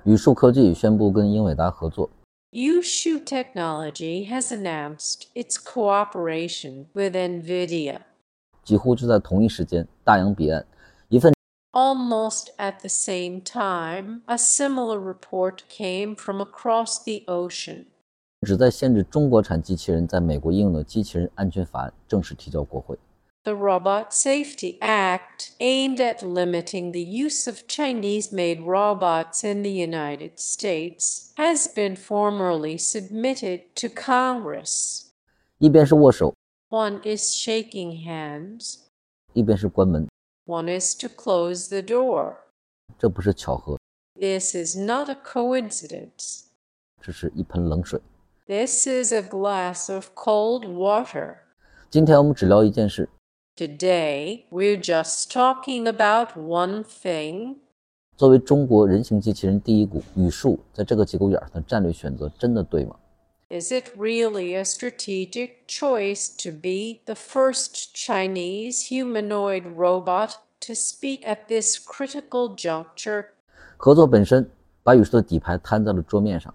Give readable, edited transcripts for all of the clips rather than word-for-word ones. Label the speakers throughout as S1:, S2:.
S1: 宇树科技宣布跟英伟达合作。
S2: Yushu Technology has announced its cooperation with NVIDIA.
S1: 几乎就在同一时间，大洋彼岸，一份
S2: Almost at the same time, a similar report came from across the ocean.
S1: 旨在限制中国产机器人在美国应用的机器人安全法案正式提交国会。
S2: The Robot Safety Act, aimed at limiting the use of Chinese-made robots in the United States, has been formally submitted to Congress.
S1: 一边是握手，
S2: One is shaking hands.
S1: 一边是关门，
S2: One is to close the door.
S1: 这不是巧合，
S2: This is not a coincidence.
S1: 这是一盆冷水。
S2: This is a glass of cold water.
S1: 今天我们只聊一件事，
S2: Today, we're just talking about one thing.
S1: 作为中国人形机器人第一股，宇树在这个节骨眼上的战略选择真的对吗？
S2: Is it really a strategic choice to be the first Chinese humanoid robot to speak at this critical juncture?
S1: 合作本身把宇树的底牌摊在了桌面上，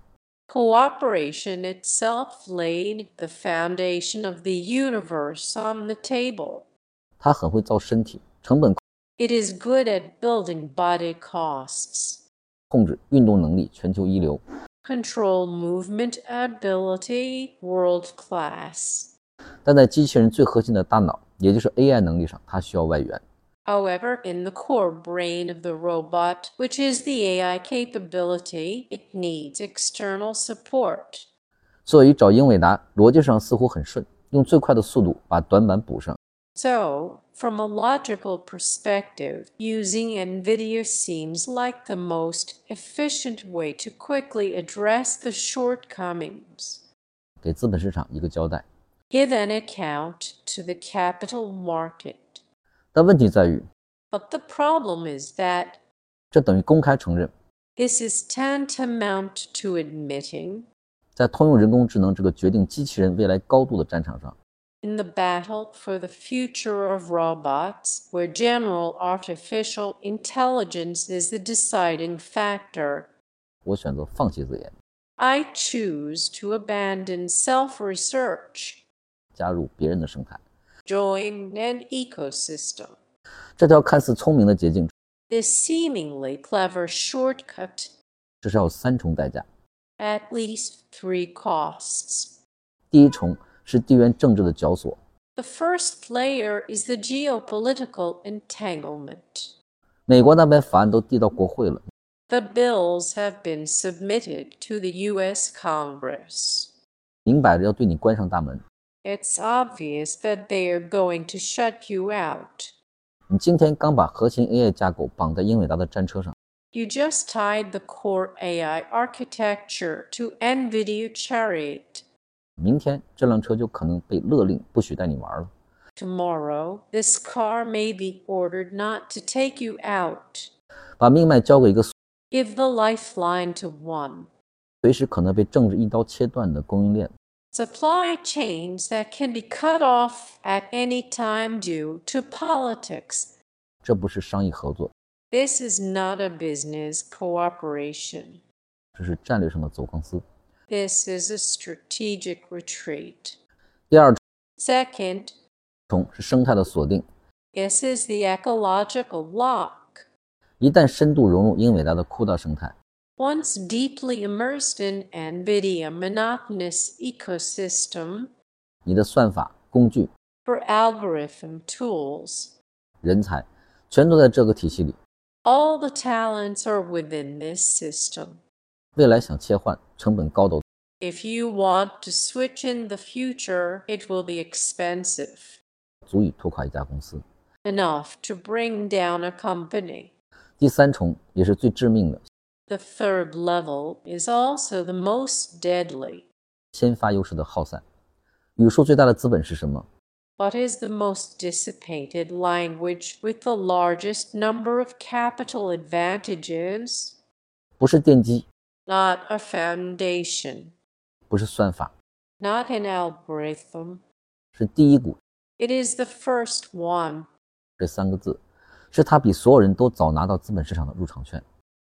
S2: Cooperation itself laid the foundation of the universe on the table.
S1: 它很会造身体，成本
S2: It is good at building body costs,
S1: 控制，运动能力全球一流。
S2: control movement ability, world class.
S1: 但在机器人最核心的大脑，也就是 AI 能力上，它需要外援。
S2: However, in the core brain of the robot, which is the AI capability, it needs external support.
S1: 所以找英伟达逻辑上似乎很顺，用最快的速度把短板补上。
S2: So, from a logical perspective, using NVIDIA seems like the most efficient way to quickly address the shortcomings.
S1: 给资本市场一个交代。
S2: Give an account to the capital market.
S1: 但问题在于，
S2: But the problem is that
S1: 这等于公开承认，
S2: this is tantamount to admitting,
S1: 在通用人工智能这个决定机器人未来高度的战场上，
S2: in the battle for the future of robots, where general artificial intelligence is the deciding factor,
S1: 我选择放弃自研，
S2: I choose to abandon self-research,
S1: 加入别人的生态。
S2: join an ecosystem.
S1: 这条看似聪明的捷径，
S2: This seemingly clever shortcut
S1: 至少有3重代价。
S2: at least 3 costs.
S1: 第一重是地缘政治的绞索，
S2: The first layer is the geopolitical entanglement.
S1: 美国那边法案都递到国会了，
S2: The bills have been submitted to the U.S. Congress.
S1: 明摆着要对你关上大门。
S2: It's obvious that they are going to shut you out.
S1: 你今天刚把核心 AI 架构绑在英伟达的战车上，
S2: You just tied the core AI architecture to NVIDIA Chariot.
S1: 明天这辆车就可能被勒令不许带你玩了。
S2: Tomorrow, this car may be ordered not to take you out.
S1: 把命脉交给一个
S2: Give the lifeline to one.
S1: 随时可能被政治一刀切断的供应链，
S2: Supply chains that can be cut off at any time due to politics.
S1: 这不是商业合作，
S2: This is not a business cooperation.
S1: 这是战略上的走钢丝。
S2: This is a strategic retreat.
S1: 第二
S2: Second,
S1: 重是生态的锁定，
S2: this is the ecological lock.
S1: 一旦深度融入英伟达的 CUDA 生态，
S2: Once deeply immersed in NVIDIA monotonous ecosystem
S1: 你的算法、工具、
S2: for algorithm tools,
S1: 人才全都在这个体系里。
S2: all the talents are within this system.
S1: 未来想切换，成本高到
S2: If you want to switch in the future, it will be expensive,
S1: 足以拖垮一家公司。
S2: enough to bring down a company.
S1: 第三重也是最致命的，
S2: The third level is also the most deadly.
S1: 先发优势的耗散。宇树最大的资本是什么？
S2: What is the most dissipated language with the largest number of capital advantages?
S1: 不是电机，
S2: Not a foundation,
S1: 不是算法，
S2: not an algorithm.
S1: 是第一股。
S2: It is the first one.
S1: 这3个字，是他比所有人都早拿到资本市场的入场券。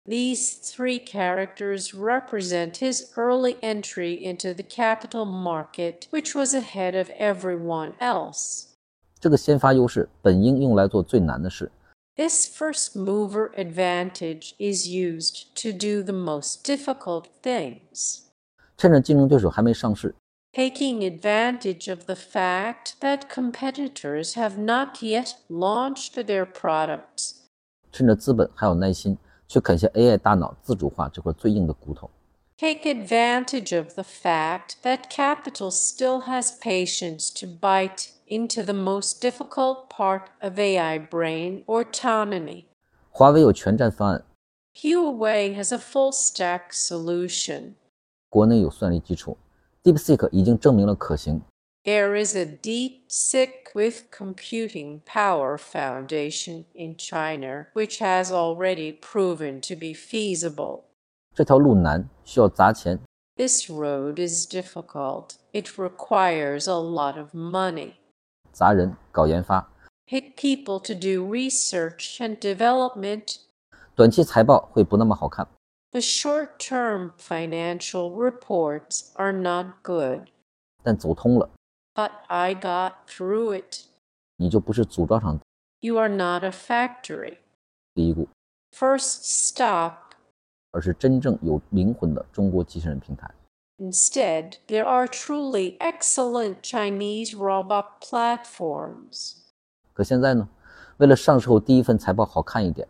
S2: These three characters represent his early entry into the capital market, which was ahead of everyone else.
S1: 这个先发优势本应用来做最难的事。
S2: This first mover advantage is used to do the most difficult things.
S1: 趁着竞争对手还没上市，
S2: Taking advantage of the fact that competitors have not yet launched their products.
S1: 趁着资本还有耐心，去啃下 AI 大脑自主化这块最硬的骨头。
S2: Take advantage of the fact that capital still has patience to bite into the most difficult part of AI brain, autonomy.
S1: 华为有全站方案，
S2: Huawei has a full-stack solution.
S1: 国内有算力基础， DeepSeek 已经证明了可行。
S2: There is a DeepSeek with Computing Power Foundation in China, which has already proven to be feasible.
S1: 这条路难，需要砸钱，
S2: This road is difficult. It requires a lot of money.
S1: 砸人，搞研发。
S2: Hit people to do research and development.
S1: 短期财报会不那么好看，
S2: The short-term financial reports are not good,
S1: 但走通了，
S2: but I got through it.
S1: 你就不是组装厂
S2: You are not a factory.
S1: 第一股，
S2: First stop.
S1: 而是真正有灵魂的中国机器人平台。
S2: Instead, there are truly excellent Chinese robot platforms.
S1: 可现在呢，为了上市后第一份财报好看一点，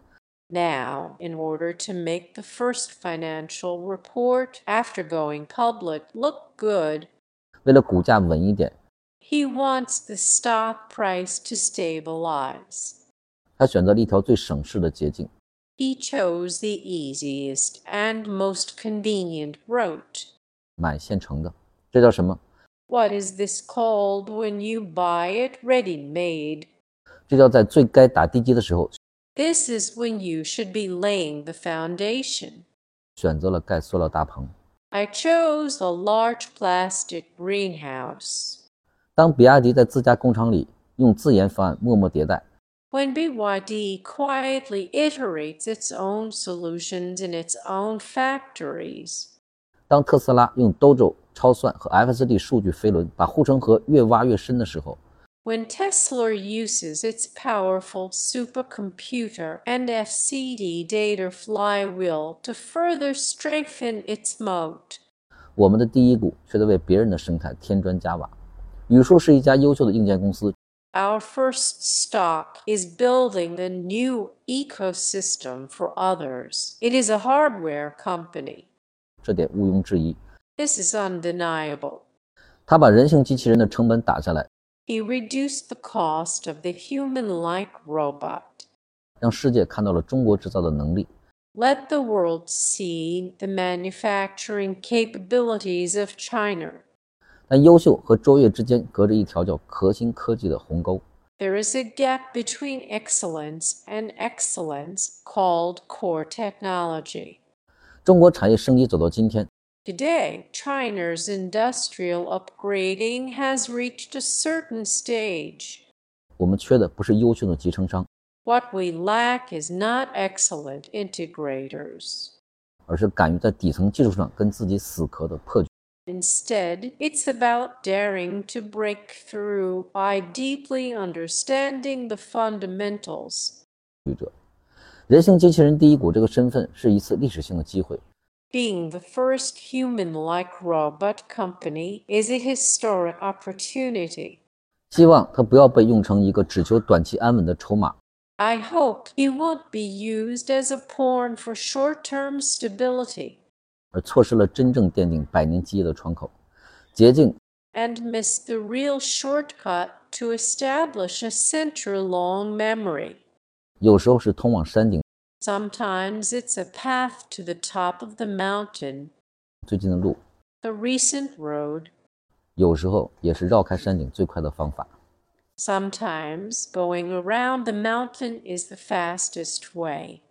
S2: Now, in order to make the first financial report after going public look good,
S1: 为了股价稳一点，
S2: he wants the stock price to stabilize.
S1: 他选择了一条最省事的捷径，
S2: He chose the easiest and most convenient route.
S1: 买现成的。这叫什么？
S2: What is this called when you buy it ready-made?
S1: 这叫在最该打地基的时候，
S2: This is when you should be laying the foundation.
S1: 选择了盖塑料大棚。
S2: I chose a large plastic greenhouse.
S1: 当比亚迪在自家工厂里用自研方案默默迭代，
S2: When BYD quietly iterates its own solutions in its own factories.
S1: 当特斯拉用 Dojo 超算和 FSD 数据飞轮把护城河越挖越深的时候，
S2: When Tesla uses its powerful supercomputer and FCD data flywheel to further strengthen its moat.
S1: 我们的第一股却在为别人的生态添砖加瓦。宇树是一家优秀的硬件公司，
S2: Our first stock is building the new ecosystem for others. It is a hardware company.
S1: 这点毋庸置疑。
S2: This is undeniable.
S1: 他把人形机器人的成本打下来，
S2: He reduced the cost of the human-like robot.
S1: 让世界看到了中国制造的能力。
S2: Let the world see the manufacturing capabilities of China.
S1: 但优秀和卓越之间隔着一条叫核心科技的鸿沟。
S2: There is a gap between excellence and excellence called core technology.
S1: 中国产业升级走到今天，
S2: Today, China's industrial upgrading has reached a certain stage.
S1: 我们缺的不是优秀的集成商，
S2: What we lack is not excellent integrators.
S1: 而是敢于在底层技术上跟自己死磕的破局。
S2: Instead, it's about daring to break through by deeply understanding the fundamentals.
S1: 人形机器人第一股这个身份是一次历史性的机会，
S2: Being the first human-like robot company is a historic opportunity.
S1: 希望它不要被用成一个只求短期安稳的筹码，
S2: I hope it won't be used as a pawn for short-term stability
S1: 而错失了真正奠定百年基业的窗口。捷径
S2: and miss the real shortcut to establish a century-long memory.
S1: 有时候是通往山顶
S2: Sometimes it's a path to the top of the mountain,
S1: 最近的路，
S2: the recent road.
S1: 有时候也是绕开山顶最快的方法。
S2: Sometimes going around the mountain is the fastest way.